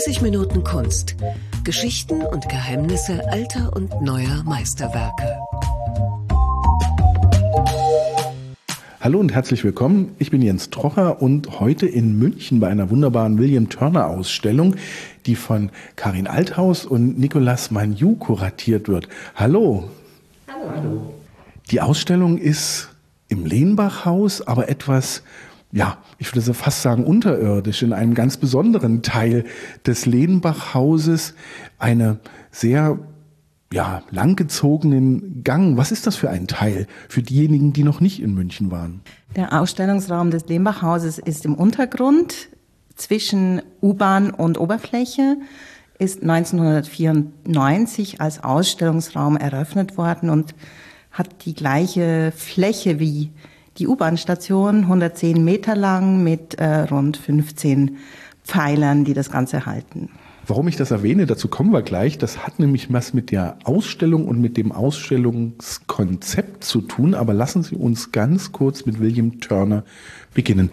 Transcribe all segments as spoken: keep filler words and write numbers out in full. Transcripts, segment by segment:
neunzig Minuten Kunst. Geschichten und Geheimnisse alter und neuer Meisterwerke. Hallo und herzlich willkommen. Ich bin Jens Trocher und heute in München bei einer wunderbaren William Turner Ausstellung, die von Karin Althaus und Nicolas Magnoux kuratiert wird. Hallo. Hallo. Hallo. Die Ausstellung ist im Lehnbach-Haus, aber etwas, ja, ich würde fast sagen unterirdisch, in einem ganz besonderen Teil des Lehnbach-Hauses, eine sehr ja, langgezogenen Gang. Was ist das für ein Teil für diejenigen, die noch nicht in München waren? Der Ausstellungsraum des Lehnbach-Hauses ist im Untergrund zwischen U-Bahn und Oberfläche, ist neunzehnhundertvierundneunzig als Ausstellungsraum eröffnet worden und hat die gleiche Fläche wie die U-Bahn-Station, hundertzehn Meter lang mit äh, rund fünfzehn Pfeilern, die das Ganze halten. Warum ich das erwähne, dazu kommen wir gleich. Das hat nämlich was mit der Ausstellung und mit dem Ausstellungskonzept zu tun. Aber lassen Sie uns ganz kurz mit William Turner beginnen.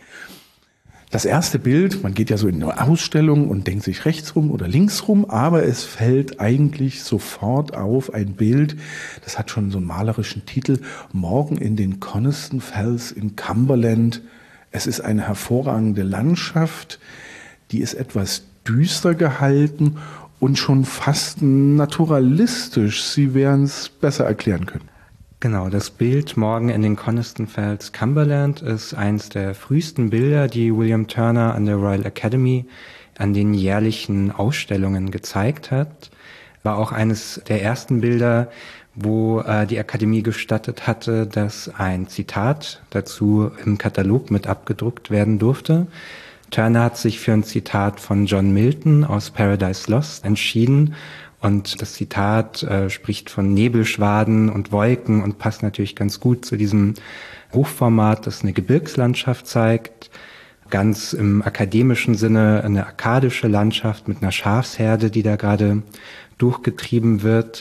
Das erste Bild, man geht ja so in eine Ausstellung und denkt sich rechts rum oder links rum, aber es fällt eigentlich sofort auf ein Bild, das hat schon so einen malerischen Titel, Morgen in den Coniston Fells in Cumberland. Es ist eine hervorragende Landschaft, die ist etwas düster gehalten und schon fast naturalistisch. Sie werden es besser erklären können. Genau, das Bild Morgen in den Coniston Fells Cumberland ist eines der frühesten Bilder, die William Turner an der Royal Academy an den jährlichen Ausstellungen gezeigt hat. War auch eines der ersten Bilder, wo äh, die Akademie gestattet hatte, dass ein Zitat dazu im Katalog mit abgedruckt werden durfte. Turner hat sich für ein Zitat von John Milton aus Paradise Lost entschieden und das Zitat äh, spricht von Nebelschwaden und Wolken und passt natürlich ganz gut zu diesem Hochformat, das eine Gebirgslandschaft zeigt, ganz im akademischen Sinne eine arkadische Landschaft mit einer Schafsherde, die da gerade durchgetrieben wird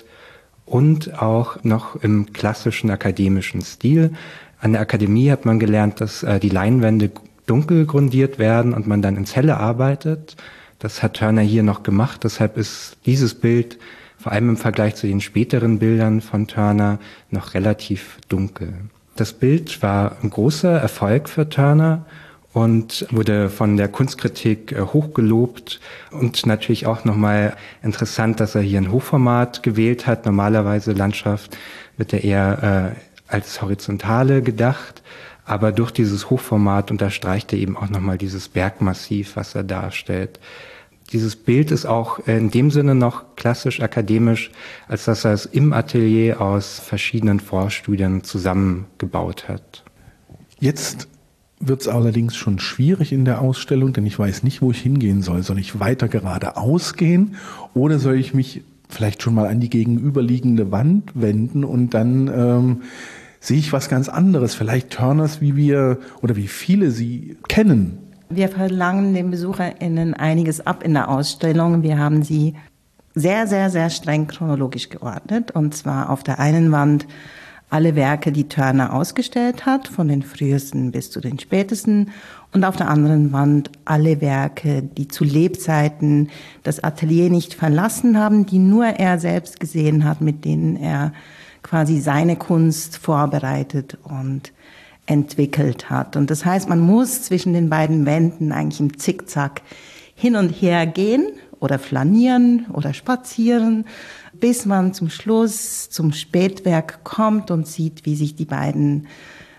und auch noch im klassischen akademischen Stil. An der Akademie hat man gelernt, dass äh, die Leinwände dunkel grundiert werden und man dann ins Helle arbeitet. Das hat Turner hier noch gemacht. Deshalb ist dieses Bild, vor allem im Vergleich zu den späteren Bildern von Turner, noch relativ dunkel. Das Bild war ein großer Erfolg für Turner und wurde von der Kunstkritik hochgelobt. Und natürlich auch nochmal interessant, dass er hier ein Hochformat gewählt hat. Normalerweise Landschaft wird er eher äh, als horizontale gedacht. Aber durch dieses Hochformat unterstreicht er eben auch nochmal dieses Bergmassiv, was er darstellt. Dieses Bild ist auch in dem Sinne noch klassisch akademisch, als dass er es im Atelier aus verschiedenen Vorstudien zusammengebaut hat. Jetzt wird es allerdings schon schwierig in der Ausstellung, denn ich weiß nicht, wo ich hingehen soll. Soll ich weiter geradeaus gehen oder soll ich mich vielleicht schon mal an die gegenüberliegende Wand wenden und dann ähm, sehe ich was ganz anderes, vielleicht Turners, wie wir oder wie viele sie kennen. Wir verlangen den BesucherInnen einiges ab in der Ausstellung. Wir haben sie sehr, sehr, sehr streng chronologisch geordnet. Und zwar auf der einen Wand alle Werke, die Turner ausgestellt hat, von den frühesten bis zu den spätesten. Und auf der anderen Wand alle Werke, die zu Lebzeiten das Atelier nicht verlassen haben, die nur er selbst gesehen hat, mit denen er quasi seine Kunst vorbereitet und entwickelt hat. Und das heißt, man muss zwischen den beiden Wänden eigentlich im Zickzack hin und her gehen oder flanieren oder spazieren, bis man zum Schluss zum Spätwerk kommt und sieht, wie sich die beiden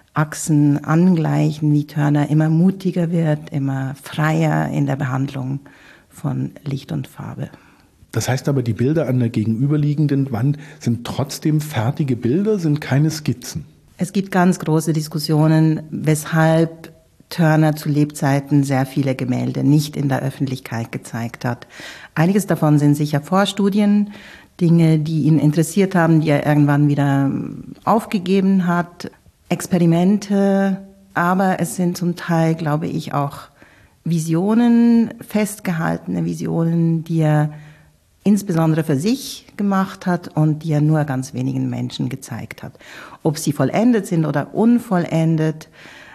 Achsen angleichen, wie Turner immer mutiger wird, immer freier in der Behandlung von Licht und Farbe. Das heißt aber, die Bilder an der gegenüberliegenden Wand sind trotzdem fertige Bilder, sind keine Skizzen. Es gibt ganz große Diskussionen, weshalb Turner zu Lebzeiten sehr viele Gemälde nicht in der Öffentlichkeit gezeigt hat. Einiges davon sind sicher Vorstudien, Dinge, die ihn interessiert haben, die er irgendwann wieder aufgegeben hat, Experimente, aber es sind zum Teil, glaube ich, auch Visionen, festgehaltene Visionen, die er insbesondere für sich gemacht hat und die er nur ganz wenigen Menschen gezeigt hat. Ob sie vollendet sind oder unvollendet,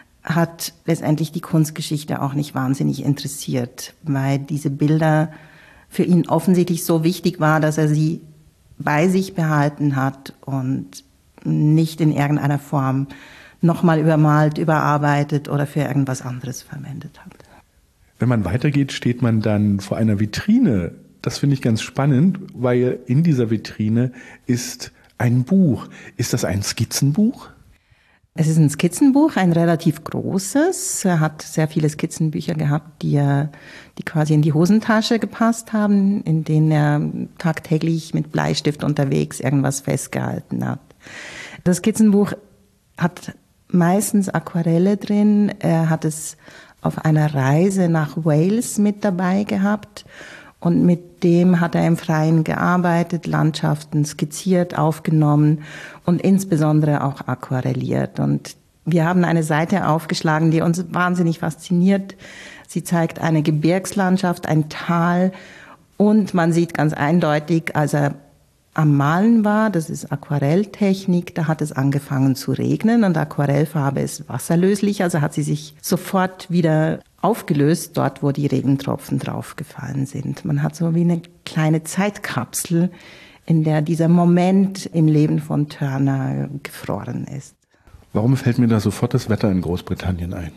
hat letztendlich die Kunstgeschichte auch nicht wahnsinnig interessiert, weil diese Bilder für ihn offensichtlich so wichtig war, dass er sie bei sich behalten hat und nicht in irgendeiner Form nochmal übermalt, überarbeitet oder für irgendwas anderes verwendet hat. Wenn man weitergeht, steht man dann vor einer Vitrine. Das finde ich ganz spannend, weil in dieser Vitrine ist ein Buch. Ist das ein Skizzenbuch? Es ist ein Skizzenbuch, ein relativ großes. Er hat sehr viele Skizzenbücher gehabt, die, er, die quasi in die Hosentasche gepasst haben, in denen er tagtäglich mit Bleistift unterwegs irgendwas festgehalten hat. Das Skizzenbuch hat meistens Aquarelle drin. Er hat es auf einer Reise nach Wales mit dabei gehabt. Und mit dem hat er im Freien gearbeitet, Landschaften skizziert, aufgenommen und insbesondere auch aquarelliert. Und wir haben eine Seite aufgeschlagen, die uns wahnsinnig fasziniert. Sie zeigt eine Gebirgslandschaft, ein Tal und man sieht ganz eindeutig, als er am Malen war, das ist Aquarelltechnik, da hat es angefangen zu regnen und Aquarellfarbe ist wasserlöslich, also hat sie sich sofort wieder aufgelöst, dort wo die Regentropfen draufgefallen sind. Man hat so wie eine kleine Zeitkapsel, in der dieser Moment im Leben von Turner gefroren ist. Warum fällt mir da sofort das Wetter in Großbritannien ein?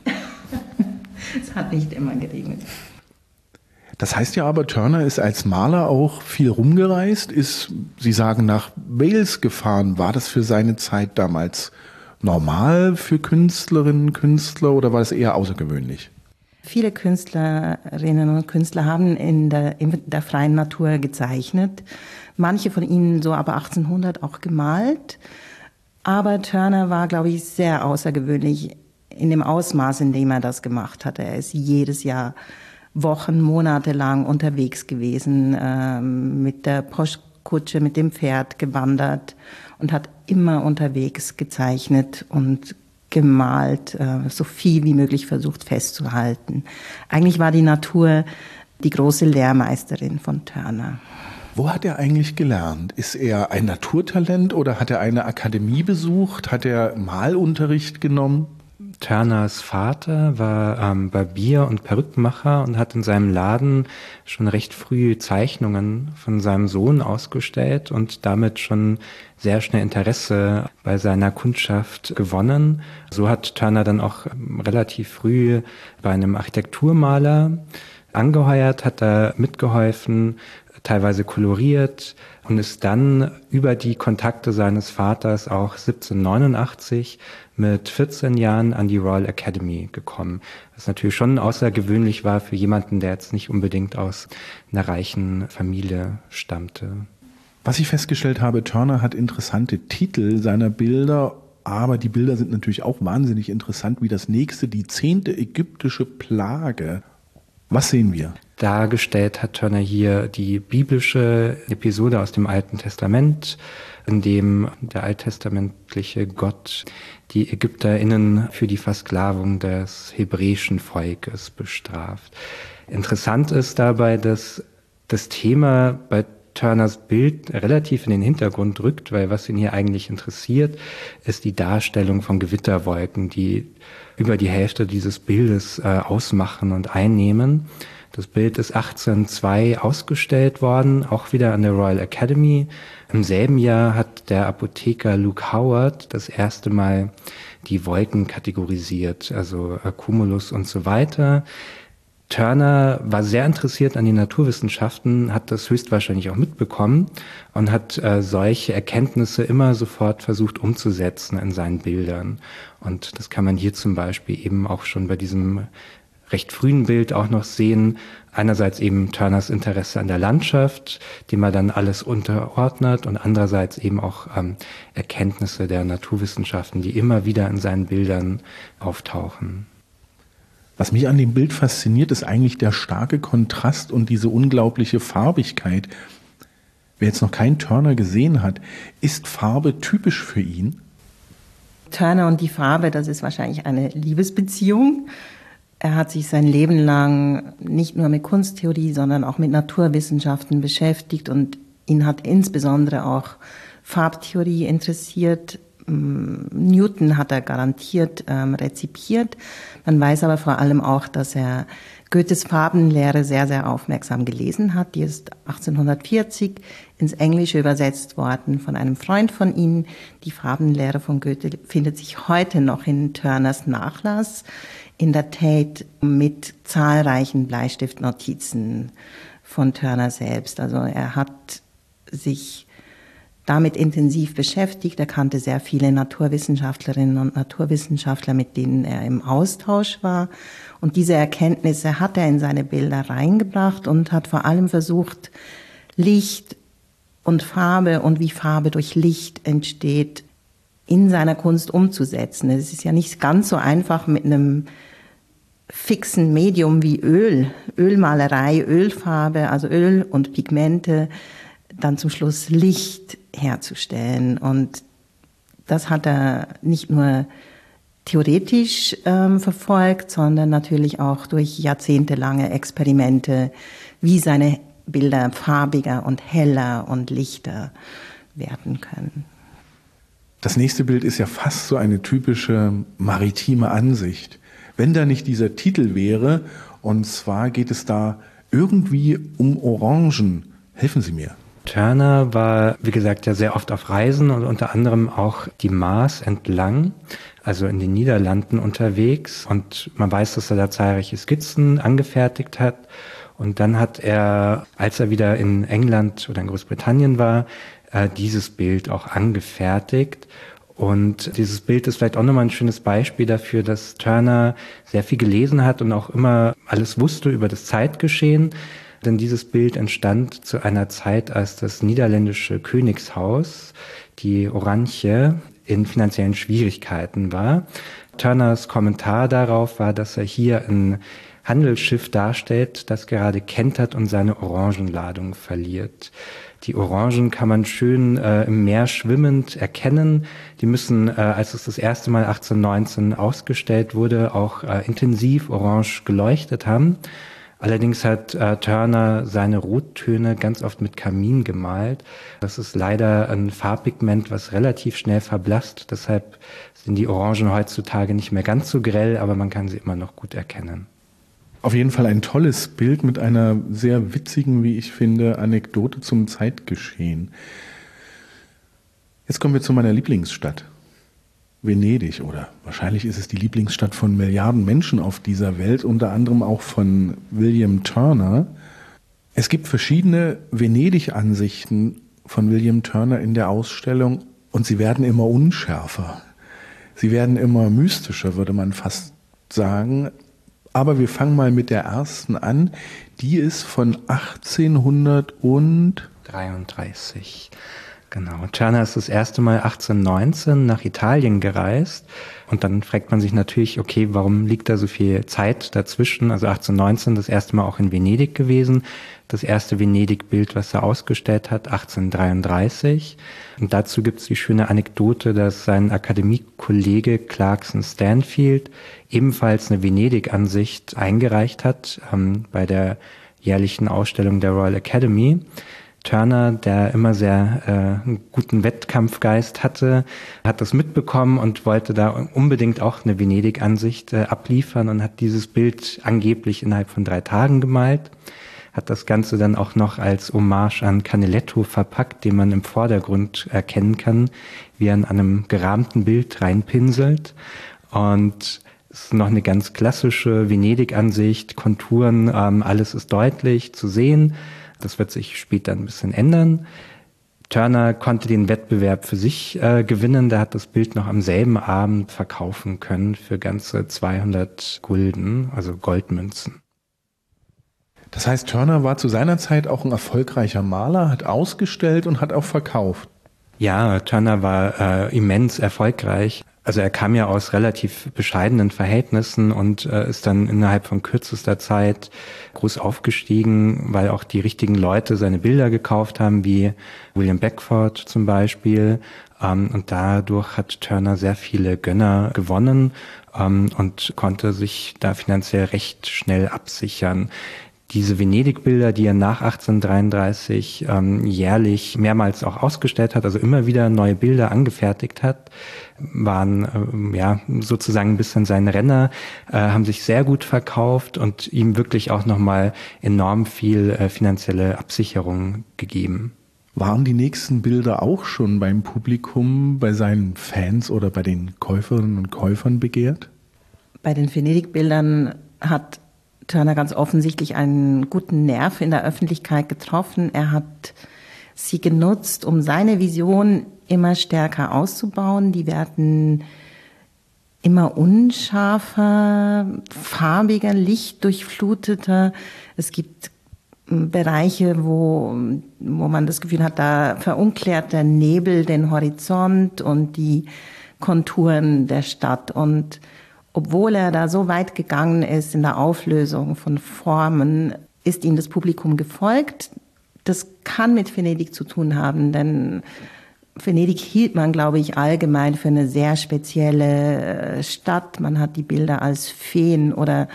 Es hat nicht immer geregnet. Das heißt ja aber, Turner ist als Maler auch viel rumgereist, ist, Sie sagen, nach Wales gefahren. War das für seine Zeit damals normal für Künstlerinnen und Künstler oder war das eher außergewöhnlich? Viele Künstlerinnen und Künstler haben in der, in der freien Natur gezeichnet. Manche von ihnen so ab achtzehnhundert auch gemalt. Aber Turner war, glaube ich, sehr außergewöhnlich in dem Ausmaß, in dem er das gemacht hat. Er ist jedes Jahr Wochen, Monate lang unterwegs gewesen, ähm, mit der Postkutsche, mit dem Pferd gewandert und hat immer unterwegs gezeichnet und gemalt, äh, so viel wie möglich versucht festzuhalten. Eigentlich war die Natur die große Lehrmeisterin von Turner. Wo hat er eigentlich gelernt? Ist er ein Naturtalent oder hat er eine Akademie besucht? Hat er Malunterricht genommen? Turners Vater war ähm, Barbier und Perückenmacher und hat in seinem Laden schon recht früh Zeichnungen von seinem Sohn ausgestellt und damit schon sehr schnell Interesse bei seiner Kundschaft gewonnen. So hat Turner dann auch relativ früh bei einem Architekturmaler angeheuert, hat da mitgeholfen, teilweise koloriert und ist dann über die Kontakte seines Vaters auch siebzehnhundertneunundachtzig mit vierzehn Jahren an die Royal Academy gekommen. Was natürlich schon außergewöhnlich war für jemanden, der jetzt nicht unbedingt aus einer reichen Familie stammte. Was ich festgestellt habe, Turner hat interessante Titel seiner Bilder, aber die Bilder sind natürlich auch wahnsinnig interessant, wie das nächste, die zehnte ägyptische Plage. Was sehen wir? Dargestellt hat Turner hier die biblische Episode aus dem Alten Testament, in dem der alttestamentliche Gott die ÄgypterInnen für die Versklavung des hebräischen Volkes bestraft. Interessant ist dabei, dass das Thema bei Turners Bild relativ in den Hintergrund rückt, weil was ihn hier eigentlich interessiert, ist die Darstellung von Gewitterwolken, die über die Hälfte dieses Bildes äh, ausmachen und einnehmen. Das Bild ist achtzehnhundertzwei ausgestellt worden, auch wieder an der Royal Academy. Im selben Jahr hat der Apotheker Luke Howard das erste Mal die Wolken kategorisiert, also Cumulus und so weiter. Turner war sehr interessiert an den Naturwissenschaften, hat das höchstwahrscheinlich auch mitbekommen und hat äh, solche Erkenntnisse immer sofort versucht umzusetzen in seinen Bildern. Und das kann man hier zum Beispiel eben auch schon bei diesem recht frühen Bild auch noch sehen. Einerseits eben Turners Interesse an der Landschaft, dem er dann alles unterordnet, und andererseits eben auch ähm, Erkenntnisse der Naturwissenschaften, die immer wieder in seinen Bildern auftauchen. Was mich an dem Bild fasziniert, ist eigentlich der starke Kontrast und diese unglaubliche Farbigkeit. Wer jetzt noch keinen Turner gesehen hat, ist Farbe typisch für ihn? Turner und die Farbe, das ist wahrscheinlich eine Liebesbeziehung. Er hat sich sein Leben lang nicht nur mit Kunsttheorie, sondern auch mit Naturwissenschaften beschäftigt und ihn hat insbesondere auch Farbtheorie interessiert. Newton hat er garantiert ähm, rezipiert. Man weiß aber vor allem auch, dass er Goethes Farbenlehre sehr, sehr aufmerksam gelesen hat. Die ist achtzehnhundertvierzig ins Englische übersetzt worden von einem Freund von ihm. Die Farbenlehre von Goethe findet sich heute noch in Turners Nachlass in der Tate mit zahlreichen Bleistiftnotizen von Turner selbst. Also er hat sich damit intensiv beschäftigt. Er kannte sehr viele Naturwissenschaftlerinnen und Naturwissenschaftler, mit denen er im Austausch war. Und diese Erkenntnisse hat er in seine Bilder reingebracht und hat vor allem versucht, Licht und Farbe und wie Farbe durch Licht entsteht, in seiner Kunst umzusetzen. Es ist ja nicht ganz so einfach mit einem fixen Medium wie Öl, Ölmalerei, Ölfarbe, also Öl und Pigmente, dann zum Schluss Licht herzustellen. Und das hat er nicht nur theoretisch ähm, verfolgt, sondern natürlich auch durch jahrzehntelange Experimente, wie seine Bilder farbiger und heller und lichter werden können. Das nächste Bild ist ja fast so eine typische maritime Ansicht. Wenn da nicht dieser Titel wäre, und zwar geht es da irgendwie um Orangen. Helfen Sie mir. Turner war, wie gesagt, ja sehr oft auf Reisen und unter anderem auch die Maas entlang, also in den Niederlanden unterwegs. Und man weiß, dass er da zahlreiche Skizzen angefertigt hat. Und dann hat er, als er wieder in England oder in Großbritannien war, äh, dieses Bild auch angefertigt. Und dieses Bild ist vielleicht auch nochmal ein schönes Beispiel dafür, dass Turner sehr viel gelesen hat und auch immer alles wusste über das Zeitgeschehen. Denn dieses Bild entstand zu einer Zeit, als das niederländische Königshaus, die Oranje, in finanziellen Schwierigkeiten war. Turners Kommentar darauf war, dass er hier ein Handelsschiff darstellt, das gerade kentert und seine Orangenladung verliert. Die Orangen kann man schön äh, im Meer schwimmend erkennen. Die müssen, äh, als es das erste Mal achtzehnhundertneunzehn ausgestellt wurde, auch äh, intensiv orange geleuchtet haben. Allerdings hat äh, Turner seine Rottöne ganz oft mit Karmin gemalt. Das ist leider ein Farbpigment, was relativ schnell verblasst. Deshalb sind die Orangen heutzutage nicht mehr ganz so grell, aber man kann sie immer noch gut erkennen. Auf jeden Fall ein tolles Bild mit einer sehr witzigen, wie ich finde, Anekdote zum Zeitgeschehen. Jetzt kommen wir zu meiner Lieblingsstadt. Venedig, oder wahrscheinlich ist es die Lieblingsstadt von Milliarden Menschen auf dieser Welt, unter anderem auch von William Turner. Es gibt verschiedene Venedig-Ansichten von William Turner in der Ausstellung und sie werden immer unschärfer. Sie werden immer mystischer, würde man fast sagen. Aber wir fangen mal mit der ersten an. Die ist von achtzehnhundertdreiunddreißig. Genau. Turner ist das erste Mal achtzehnhundertneunzehn nach Italien gereist. Und dann fragt man sich natürlich, okay, warum liegt da so viel Zeit dazwischen? Also achtzehnhundertneunzehn das erste Mal auch in Venedig gewesen. Das erste Venedig-Bild, was er ausgestellt hat, achtzehnhundertdreiunddreißig. Und dazu gibt es die schöne Anekdote, dass sein Akademiekollege Clarkson Stanfield ebenfalls eine Venedig-Ansicht eingereicht hat ähm, bei der jährlichen Ausstellung der Royal Academy. Turner, der immer sehr äh, einen guten Wettkampfgeist hatte, hat das mitbekommen und wollte da unbedingt auch eine Venedig-Ansicht äh, abliefern und hat dieses Bild angeblich innerhalb von drei Tagen gemalt. Hat das Ganze dann auch noch als Hommage an Canaletto verpackt, den man im Vordergrund erkennen kann, wie er an einem gerahmten Bild reinpinselt. Und es ist noch eine ganz klassische Venedig-Ansicht, Konturen, ähm, alles ist deutlich zu sehen. Das wird sich später ein bisschen ändern. Turner konnte den Wettbewerb für sich äh, gewinnen. Der hat das Bild noch am selben Abend verkaufen können für ganze zweihundert Gulden, also Goldmünzen. Das heißt, Turner war zu seiner Zeit auch ein erfolgreicher Maler, hat ausgestellt und hat auch verkauft. Ja, Turner war äh, immens erfolgreich. Also er kam ja aus relativ bescheidenen Verhältnissen und äh, ist dann innerhalb von kürzester Zeit groß aufgestiegen, weil auch die richtigen Leute seine Bilder gekauft haben, wie William Beckford zum Beispiel. Ähm, und dadurch hat Turner sehr viele Gönner gewonnen ähm, und konnte sich da finanziell recht schnell absichern. Diese Venedig-Bilder, die er nach achtzehnhundertdreiunddreißig ähm, jährlich mehrmals auch ausgestellt hat, also immer wieder neue Bilder angefertigt hat, waren ähm, ja sozusagen ein bisschen sein Renner, äh, haben sich sehr gut verkauft und ihm wirklich auch nochmal enorm viel äh, finanzielle Absicherung gegeben. Waren die nächsten Bilder auch schon beim Publikum, bei seinen Fans oder bei den Käuferinnen und Käufern begehrt? Bei den Venedig-Bildern hat Turner ganz offensichtlich einen guten Nerv in der Öffentlichkeit getroffen. Er hat sie genutzt, um seine Vision immer stärker auszubauen. Die werden immer unscharfer, farbiger, lichtdurchfluteter. Es gibt Bereiche, wo, wo man das Gefühl hat, da verunklärt der Nebel den Horizont und die Konturen der Stadt. Und obwohl er da so weit gegangen ist in der Auflösung von Formen, ist ihm das Publikum gefolgt. Das kann mit Venedig zu tun haben, denn Venedig hielt man, glaube ich, allgemein für eine sehr spezielle Stadt. Man hat die Bilder als Feen- oder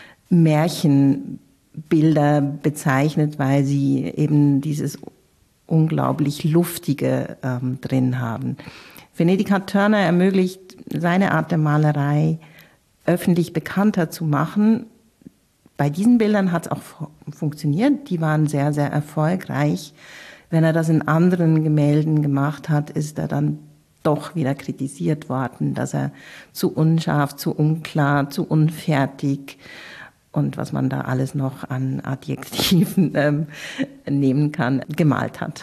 Märchenbilder bezeichnet, weil sie eben dieses unglaublich Luftige ähm, drin haben. Venedig hat Turner ermöglicht, seine Art der Malerei öffentlich bekannter zu machen. Bei diesen Bildern hat es auch funktioniert. Die waren sehr, sehr erfolgreich. Wenn er das in anderen Gemälden gemacht hat, ist er dann doch wieder kritisiert worden, dass er zu unscharf, zu unklar, zu unfertig und was man da alles noch an Adjektiven ähm, nehmen kann, gemalt hat.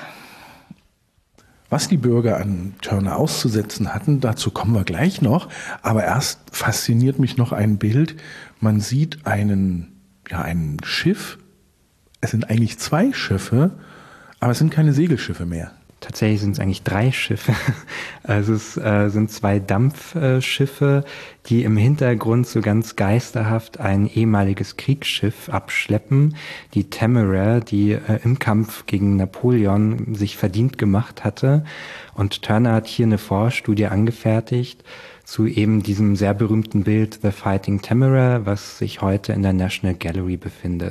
Was die Bürger an Turner auszusetzen hatten, dazu kommen wir gleich noch. Aber erst fasziniert mich noch ein Bild. Man sieht einen, ja, ein Schiff. Es sind eigentlich zwei Schiffe, aber es sind keine Segelschiffe mehr. Tatsächlich sind es eigentlich drei Schiffe. Also es äh, sind zwei Dampfschiffe, die im Hintergrund so ganz geisterhaft ein ehemaliges Kriegsschiff abschleppen, die Temeraire, die äh, im Kampf gegen Napoleon sich verdient gemacht hatte. Und Turner hat hier eine Vorstudie angefertigt zu eben diesem sehr berühmten Bild The Fighting Temeraire, was sich heute in der National Gallery befindet.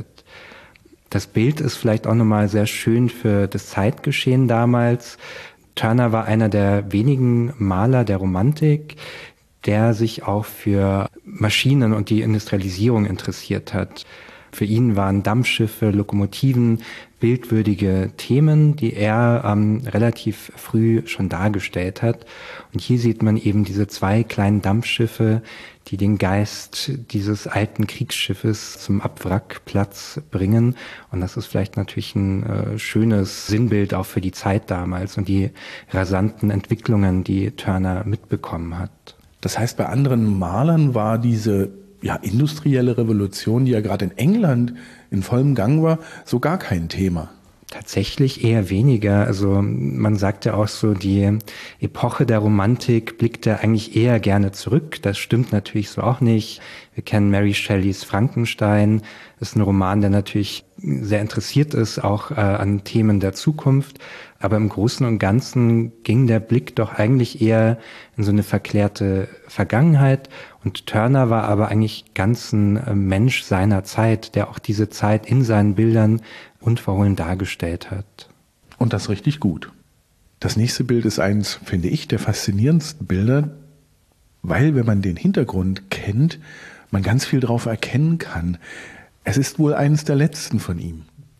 Das Bild ist vielleicht auch nochmal sehr schön für das Zeitgeschehen damals. Turner war einer der wenigen Maler der Romantik, der sich auch für Maschinen und die Industrialisierung interessiert hat. Für ihn waren Dampfschiffe, Lokomotiven bildwürdige Themen, die er ähm, relativ früh schon dargestellt hat. Und hier sieht man eben diese zwei kleinen Dampfschiffe, die den Geist dieses alten Kriegsschiffes zum Abwrackplatz bringen. Und das ist vielleicht natürlich ein äh, schönes Sinnbild auch für die Zeit damals und die rasanten Entwicklungen, die Turner mitbekommen hat. Das heißt, bei anderen Malern war diese ja, industrielle Revolution, die ja gerade in England in vollem Gang war, so gar kein Thema. Tatsächlich eher weniger. Also man sagt ja auch so, die Epoche der Romantik blickte eigentlich eher gerne zurück. Das stimmt natürlich so auch nicht. Wir kennen Mary Shelleys Frankenstein. Das ist ein Roman, der natürlich sehr interessiert ist, auch äh, an Themen der Zukunft. Aber im Großen und Ganzen ging der Blick doch eigentlich eher in so eine verklärte Vergangenheit. Und Turner war aber eigentlich ganz ein äh, Mensch seiner Zeit, der auch diese Zeit in seinen Bildern unverhohlen dargestellt hat. Und das richtig gut. Das nächste Bild ist eins, finde ich, der faszinierendsten Bilder, weil, wenn man den Hintergrund kennt, man ganz viel drauf erkennen kann. Es ist wohl eines der letzten von ihm.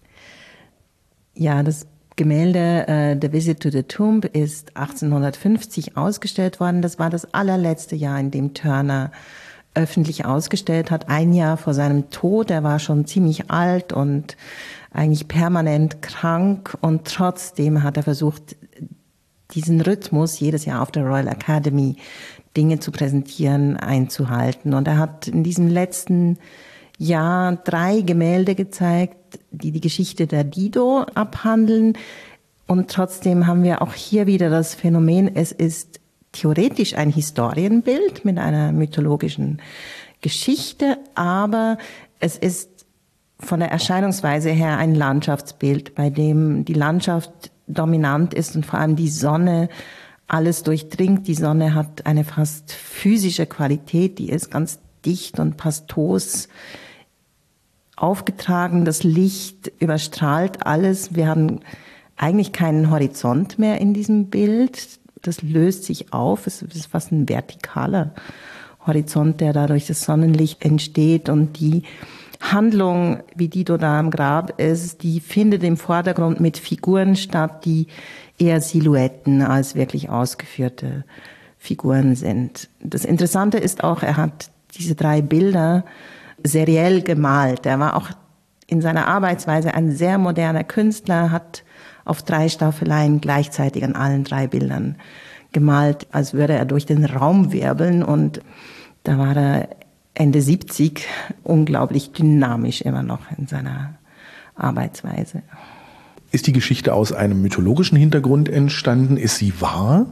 Ja, das Gemälde äh, The Visit to the Tomb ist achtzehnhundertfünfzig ausgestellt worden. Das war das allerletzte Jahr, in dem Turner öffentlich ausgestellt hat. Ein Jahr vor seinem Tod. Er war schon ziemlich alt und eigentlich permanent krank. Und trotzdem hat er versucht, diesen Rhythmus, jedes Jahr auf der Royal Academy Dinge zu präsentieren, einzuhalten. Und er hat in diesem letzten Jahr drei Gemälde gezeigt, die die Geschichte der Dido abhandeln. Und trotzdem haben wir auch hier wieder das Phänomen, es ist theoretisch ein Historienbild mit einer mythologischen Geschichte, aber es ist von der Erscheinungsweise her ein Landschaftsbild, bei dem die Landschaft dominant ist und vor allem die Sonne alles durchdringt. Die Sonne hat eine fast physische Qualität, die ist ganz dicht und pastos aufgetragen, das Licht überstrahlt alles. Wir haben eigentlich keinen Horizont mehr in diesem Bild. Das löst sich auf. Es ist fast ein vertikaler Horizont, der da durch das Sonnenlicht entsteht. Und die Handlung, wie Dido da am Grab ist, die findet im Vordergrund mit Figuren statt, die eher Silhouetten als wirklich ausgeführte Figuren sind. Das Interessante ist auch, er hat diese drei Bilder seriell gemalt. Er war auch in seiner Arbeitsweise ein sehr moderner Künstler, hat auf drei Staffeleien gleichzeitig an allen drei Bildern gemalt, als würde er durch den Raum wirbeln. Und da war er Ende siebzig unglaublich dynamisch immer noch in seiner Arbeitsweise. Ist die Geschichte aus einem mythologischen Hintergrund entstanden? Ist sie wahr?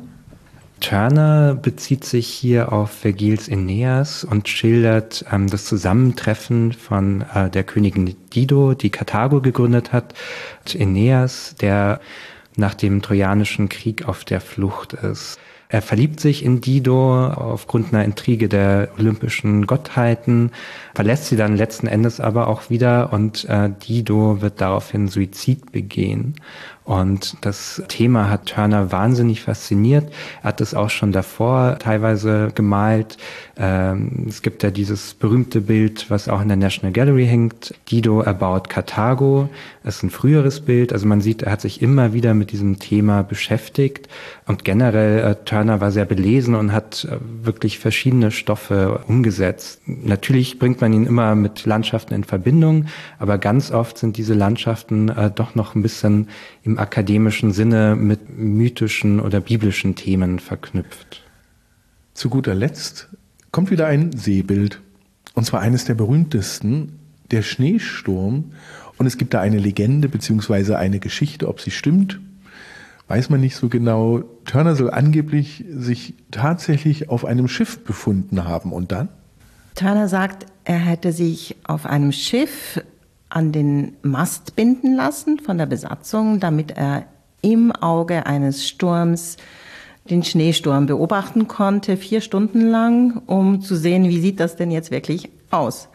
Turner bezieht sich hier auf Vergils Aeneas und schildert ähm, das Zusammentreffen von äh, der Königin Dido, die Karthago gegründet hat, und Aeneas, der nach dem Trojanischen Krieg auf der Flucht ist. Er verliebt sich in Dido aufgrund einer Intrige der olympischen Gottheiten, verlässt sie dann letzten Endes aber auch wieder und äh, Dido wird daraufhin Suizid begehen. Und das Thema hat Turner wahnsinnig fasziniert. Er hat es auch schon davor teilweise gemalt. Ähm, es gibt ja dieses berühmte Bild, was auch in der National Gallery hängt. Dido erbaut Karthago. Das ist ein früheres Bild. Also man sieht, er hat sich immer wieder mit diesem Thema beschäftigt. Und generell, äh, Turner war sehr belesen und hat äh, wirklich verschiedene Stoffe umgesetzt. Natürlich bringt man ihn immer mit Landschaften in Verbindung, aber ganz oft sind diese Landschaften äh, doch noch ein bisschen im akademischen Sinne mit mythischen oder biblischen Themen verknüpft. Zu guter Letzt kommt wieder ein Seebild. Und zwar eines der berühmtesten, der Schneesturm. Und es gibt da eine Legende bzw. eine Geschichte, ob sie stimmt, weiß man nicht so genau. Turner soll angeblich sich tatsächlich auf einem Schiff befunden haben. Und dann? Turner sagt, er hätte sich auf einem Schiff an den Mast binden lassen von der Besatzung, damit er im Auge eines Sturms den Schneesturm beobachten konnte, vier Stunden lang, um zu sehen, wie sieht das denn jetzt wirklich aus.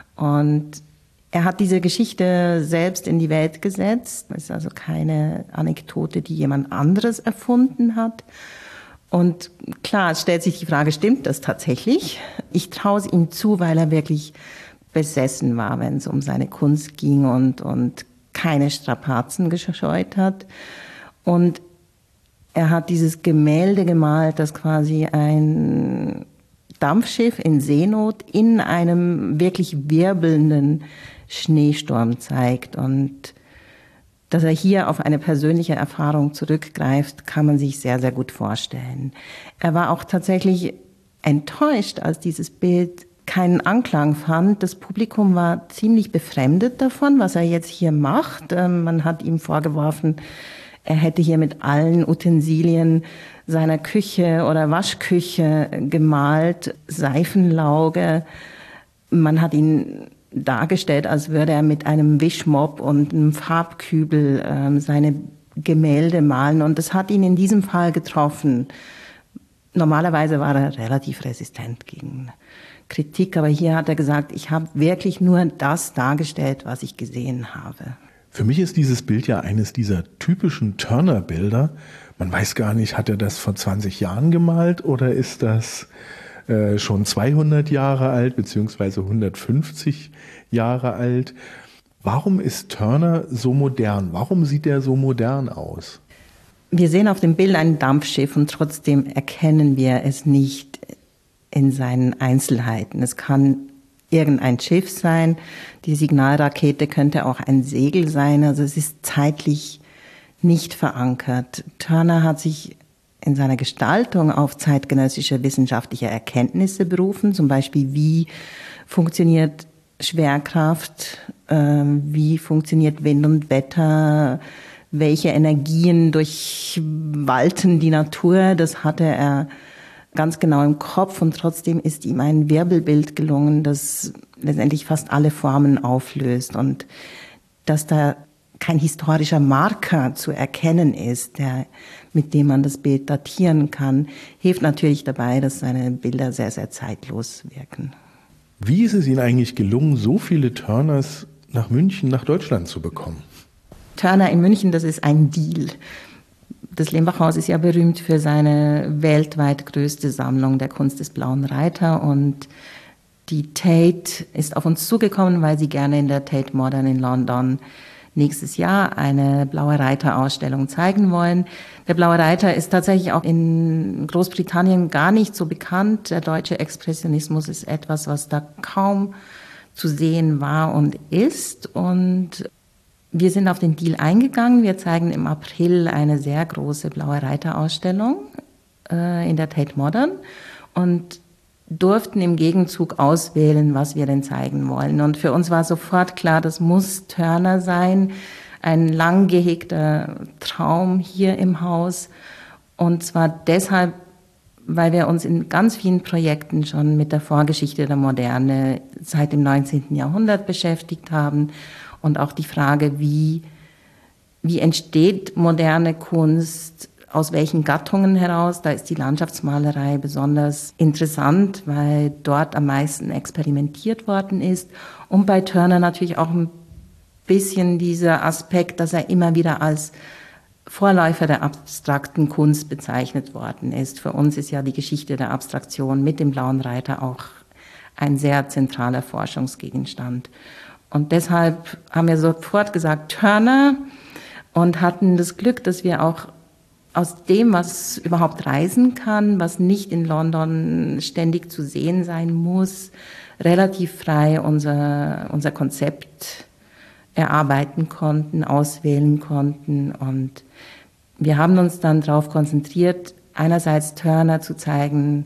Und er hat diese Geschichte selbst in die Welt gesetzt. Es ist also keine Anekdote, die jemand anderes erfunden hat. Und klar, es stellt sich die Frage, stimmt das tatsächlich? Ich traue es ihm zu, weil er wirklich besessen war, wenn es um seine Kunst ging und, und keine Strapazen gescheut hat. Und er hat dieses Gemälde gemalt, das quasi ein Dampfschiff in Seenot in einem wirklich wirbelnden Schneesturm zeigt. Und dass er hier auf eine persönliche Erfahrung zurückgreift, kann man sich sehr, sehr gut vorstellen. Er war auch tatsächlich enttäuscht, als dieses Bild keinen Anklang fand. Das Publikum war ziemlich befremdet davon, was er jetzt hier macht. Man hat ihm vorgeworfen, er hätte hier mit allen Utensilien seiner Küche oder Waschküche gemalt, Seifenlauge. Man hat ihn dargestellt, als würde er mit einem Wischmopp und einem Farbkübel ähm, seine Gemälde malen. Und das hat ihn in diesem Fall getroffen. Normalerweise war er relativ resistent gegen Kritik, aber hier hat er gesagt, ich habe wirklich nur das dargestellt, was ich gesehen habe. Für mich ist dieses Bild ja eines dieser typischen Turner-Bilder. Man weiß gar nicht, hat er das vor zwanzig Jahren gemalt oder ist das äh, schon zweihundert Jahre alt beziehungsweise hundertfünfzig Jahre alt? Warum ist Turner so modern? Warum sieht er so modern aus? Wir sehen auf dem Bild ein Dampfschiff und trotzdem erkennen wir es nicht in seinen Einzelheiten. Es kann irgendein Schiff sein, die Signalrakete könnte auch ein Segel sein, also es ist zeitlich nicht verankert. Turner hat sich in seiner Gestaltung auf zeitgenössische wissenschaftliche Erkenntnisse berufen, zum Beispiel wie funktioniert Schwerkraft, äh, wie funktioniert Wind und Wetter, welche Energien durchwalten die Natur, das hatte er ganz genau im Kopf und trotzdem ist ihm ein Wirbelbild gelungen, das letztendlich fast alle Formen auflöst und dass da kein historischer Marker zu erkennen ist, der, mit dem man das Bild datieren kann, hilft natürlich dabei, dass seine Bilder sehr, sehr zeitlos wirken. Wie ist es Ihnen eigentlich gelungen, so viele Turners nach München, nach Deutschland zu bekommen? Turner in München, das ist ein Deal. Das Lehmbach-Haus ist ja berühmt für seine weltweit größte Sammlung der Kunst des Blauen Reiter und die Tate ist auf uns zugekommen, weil sie gerne in der Tate Modern in London nächstes Jahr eine Blaue Reiter-Ausstellung zeigen wollen. Der Blaue Reiter ist tatsächlich auch in Großbritannien gar nicht so bekannt. Der deutsche Expressionismus ist etwas, was da kaum zu sehen war und ist. Und wir sind auf den Deal eingegangen. Wir zeigen im April eine sehr große Blaue Reiter-Ausstellung äh, in der Tate Modern und durften im Gegenzug auswählen, was wir denn zeigen wollen. Und für uns war sofort klar, das muss Turner sein, ein lang gehegter Traum hier im Haus. Und zwar deshalb, weil wir uns in ganz vielen Projekten schon mit der Vorgeschichte der Moderne seit dem neunzehnten Jahrhundert beschäftigt haben und auch die Frage, wie, wie entsteht moderne Kunst, aus welchen Gattungen heraus. Da ist die Landschaftsmalerei besonders interessant, weil dort am meisten experimentiert worden ist. Und bei Turner natürlich auch ein bisschen dieser Aspekt, dass er immer wieder als Vorläufer der abstrakten Kunst bezeichnet worden ist. Für uns ist ja die Geschichte der Abstraktion mit dem Blauen Reiter auch ein sehr zentraler Forschungsgegenstand. Und deshalb haben wir sofort gesagt Turner und hatten das Glück, dass wir auch aus dem, was überhaupt reisen kann, was nicht in London ständig zu sehen sein muss, relativ frei unser, unser Konzept erarbeiten konnten, auswählen konnten. Und wir haben uns dann darauf konzentriert, einerseits Turner zu zeigen,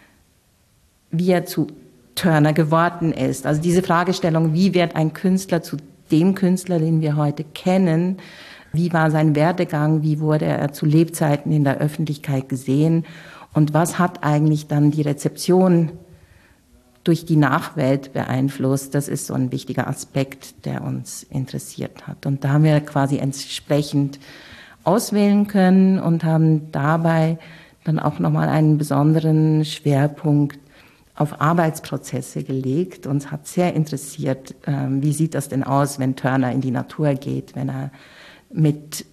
wie er zu Turner geworden ist. Also diese Fragestellung, wie wird ein Künstler zu dem Künstler, den wir heute kennen, wie war sein Werdegang, wie wurde er zu Lebzeiten in der Öffentlichkeit gesehen und was hat eigentlich dann die Rezeption durch die Nachwelt beeinflusst? Das ist so ein wichtiger Aspekt, der uns interessiert hat. Und da haben wir quasi entsprechend auswählen können und haben dabei dann auch nochmal einen besonderen Schwerpunkt auf Arbeitsprozesse gelegt. Uns hat sehr interessiert, wie sieht das denn aus, wenn Turner in die Natur geht, wenn er mit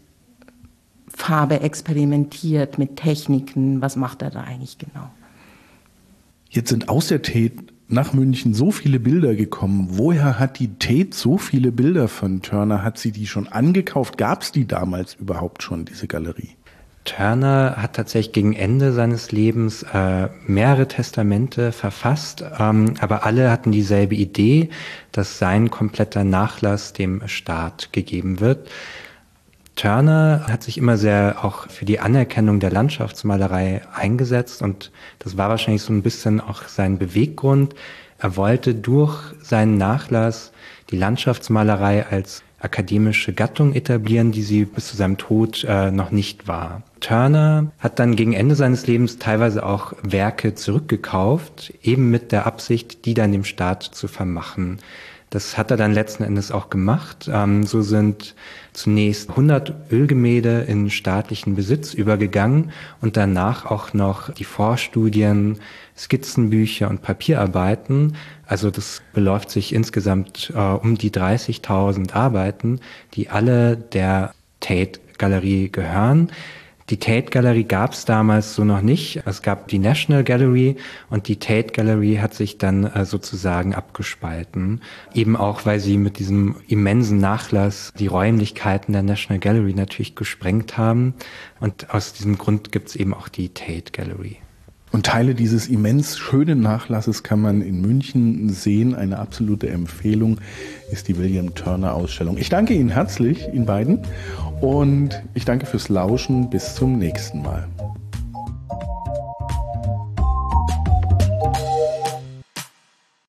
Farbe experimentiert, mit Techniken, was macht er da eigentlich genau? Jetzt sind aus der Tate nach München so viele Bilder gekommen. Woher hat die Tate so viele Bilder von Turner? Hat sie die schon angekauft? Gab es die damals überhaupt schon, diese Galerie? Turner hat tatsächlich gegen Ende seines Lebens äh, mehrere Testamente verfasst, ähm, aber alle hatten dieselbe Idee, dass sein kompletter Nachlass dem Staat gegeben wird. Turner hat sich immer sehr auch für die Anerkennung der Landschaftsmalerei eingesetzt und das war wahrscheinlich so ein bisschen auch sein Beweggrund. Er wollte durch seinen Nachlass die Landschaftsmalerei als akademische Gattung etablieren, die sie bis zu seinem Tod äh, noch nicht war. Turner hat dann gegen Ende seines Lebens teilweise auch Werke zurückgekauft, eben mit der Absicht, die dann dem Staat zu vermachen. Das hat er dann letzten Endes auch gemacht. Ähm, so sind zunächst hundert Ölgemälde in staatlichen Besitz übergegangen und danach auch noch die Vorstudien, Skizzenbücher und Papierarbeiten. Also das beläuft sich insgesamt äh, um die dreißigtausend Arbeiten, die alle der Tate-Galerie gehören. Die Tate-Galerie gab es damals so noch nicht. Es gab die National Gallery und die Tate-Galerie hat sich dann äh, sozusagen abgespalten. Eben auch, weil sie mit diesem immensen Nachlass die Räumlichkeiten der National Gallery natürlich gesprengt haben. Und aus diesem Grund gibt es eben auch die Tate-Galerie. Und Teile dieses immens schönen Nachlasses kann man in München sehen. Eine absolute Empfehlung ist die William Turner Ausstellung. Ich danke Ihnen herzlich, Ihnen beiden. Und ich danke fürs Lauschen. Bis zum nächsten Mal.